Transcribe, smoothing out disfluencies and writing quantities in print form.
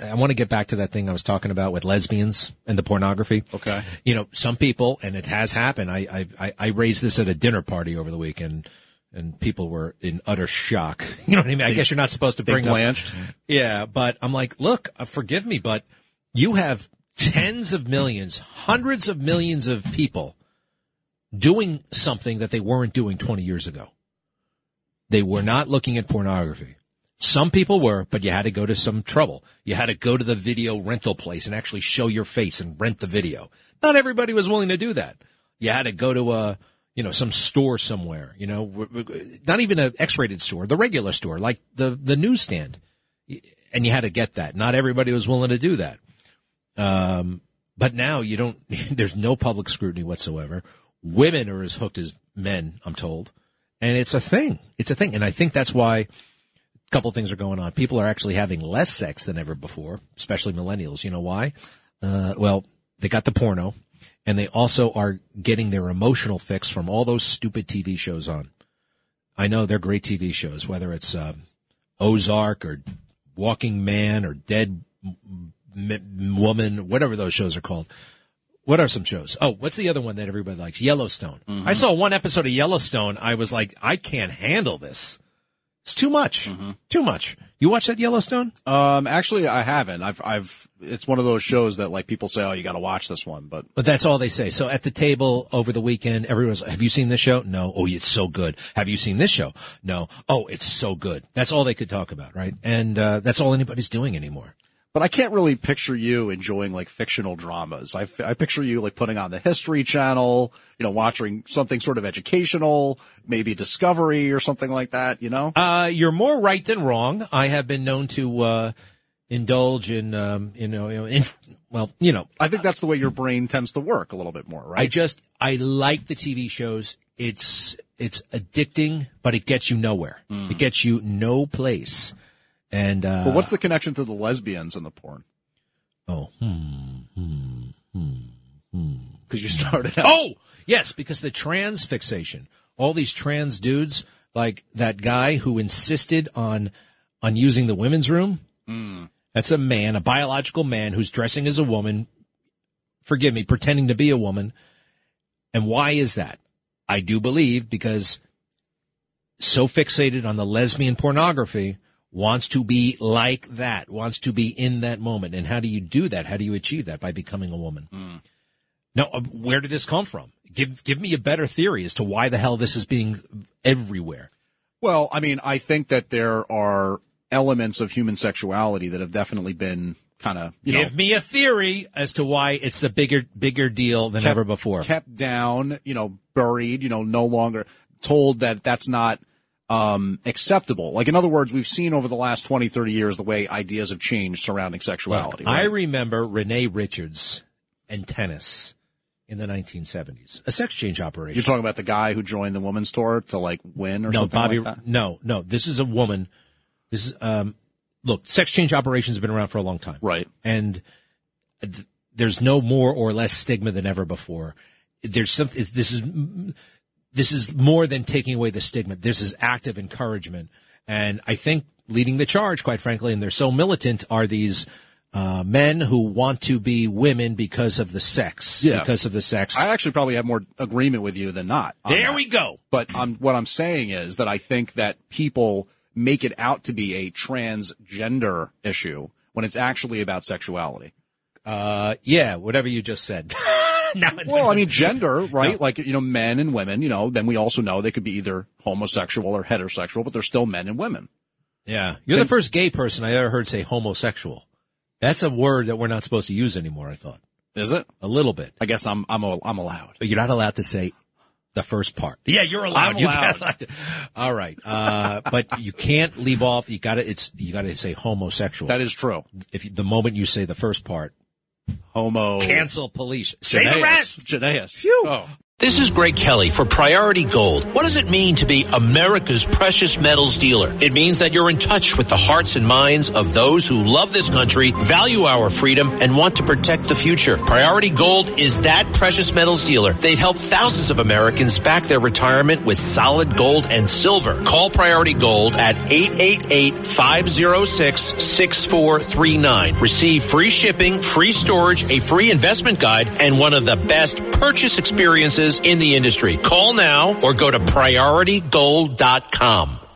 I want to get back to that thing I was talking about with lesbians and the pornography. Okay. You know, some people, and it has happened. I raised this at a dinner party over the weekend, and people were in utter shock. You know what I mean? I guess you're not supposed to bring blanched. Yeah, but I'm like, look, forgive me, but you have tens of millions, hundreds of millions of people doing something that they weren't doing 20 years ago. They were not looking at pornography. Some people were, but you had to go to some trouble. You had to go to the video rental place and actually show your face and rent the video. Not everybody was willing to do that. You had to go to some store somewhere, not even an X-rated store, the regular store, like the newsstand. And you had to get that. Not everybody was willing to do that. But now there's no public scrutiny whatsoever. Women are as hooked as men, I'm told. And it's a thing. It's a thing. And I think that's why a couple of things are going on. People are actually having less sex than ever before, especially millennials. You know why? Well, they got the porno, and they also are getting their emotional fix from all those stupid TV shows on. I know they're great TV shows, whether it's Ozark or Walking Man or Dead Woman, whatever those shows are called. What are some shows? Oh, what's the other one that everybody likes? Yellowstone. Mm-hmm. I saw one episode of Yellowstone. I was like, I can't handle this. It's too much. Mm-hmm. Too much. You watch that Yellowstone? Actually, I haven't. It's one of those shows that like people say, oh, you got to watch this one, but that's all they say. So at the table over the weekend, everyone's like, have you seen this show? No. Oh, it's so good. Have you seen this show? No. Oh, it's so good. That's all they could talk about, right? And that's all anybody's doing anymore. But I can't really picture you enjoying like fictional dramas. I picture you like putting on the History Channel, watching something sort of educational, maybe Discovery or something like that, You're more right than wrong. I have been known to indulge in, I think that's the way your brain tends to work a little bit more, right? I like the TV shows. It's addicting, but it gets you nowhere. It gets you no place. And but what's the connection to the lesbians in the porn? Oh, because you started out. Oh, yes, because the trans fixation. All these trans dudes, like that guy who insisted on using the women's room. That's a man, a biological man who's dressing as a woman. Forgive me, pretending to be a woman. And why is that? I do believe because so fixated on the lesbian pornography. Wants to be like that, wants to be in that moment. And how do you do that? How do you achieve that? By becoming a woman. Now, where did this come from? Give me a better theory as to why the hell this is being everywhere. Well, I mean, I think that there are elements of human sexuality that have definitely been kind of, Give me a theory as to why it's the bigger deal than ever before. Kept down, buried, no longer told that that's not acceptable. Like, in other words, we've seen over the last 20, 30 years the way ideas have changed surrounding sexuality. Right? I remember Renee Richards and tennis in the 1970s. A sex change operation. You're talking about the guy who joined the women's store to, like, win or something like that? No. This is a woman. This is, look, sex change operations have been around for a long time. Right. And there's no more or less stigma than ever before. This is more than taking away the stigma. This is active encouragement. And I think leading the charge, quite frankly, and they're so militant, are these men who want to be women because of the sex. Yeah. Because of the sex. I actually probably have more agreement with you than not. There we go. But what I'm saying is that I think that people make it out to be a transgender issue when it's actually about sexuality. Yeah, whatever you just said. Well, I mean, gender, right? No. Like, men and women, then we also know they could be either homosexual or heterosexual, but they're still men and women. Yeah. You're the first gay person I ever heard say homosexual. That's a word that we're not supposed to use anymore, I thought. Is it? A little bit. I guess I'm allowed. But you're not allowed to say the first part. Yeah, you're allowed. I'm allowed. All right. But you can't leave off. You gotta say homosexual. That is true. The moment you say the first part, cancel police. Say the rest. Janaeus. Phew. Oh. This is Greg Kelly for Priority Gold. What does it mean to be America's precious metals dealer? It means that you're in touch with the hearts and minds of those who love this country, value our freedom, and want to protect the future. Priority Gold is that precious metals dealer. They've helped thousands of Americans back their retirement with solid gold and silver. Call Priority Gold at 888-506-6439. Receive free shipping, free storage, a free investment guide, and one of the best purchase experiences in the industry. Call now or go to PriorityGold.com.